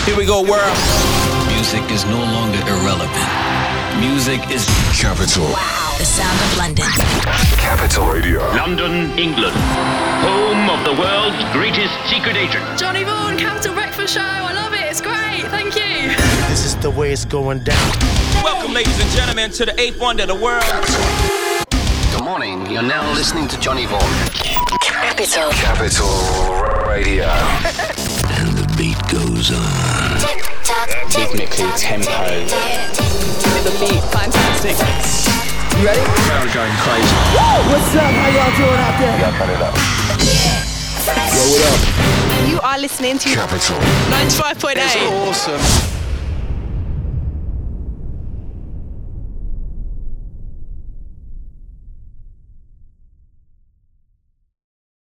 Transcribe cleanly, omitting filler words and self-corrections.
Here we go, world. Music is no longer irrelevant. Music is Capital. Wow. The sound of London. Capital Radio. London, England. Home of the world's greatest secret agent. Johnny Vaughan, Capital Breakfast Show. I love it. It's great. Thank you. This is the way it's going down. Welcome, ladies and gentlemen, to the eighth wonder of the world. Good morning. You're now listening to Johnny Vaughan. Capital. Capital Radio. and the beat goes on. Rhythmically, tempo. The beat, fantastic. You ready? I'm going crazy. What's up? How y'all doing out there? Yeah, cut it up. Yo, what up? You are listening to Capital. 95.8. It's awesome.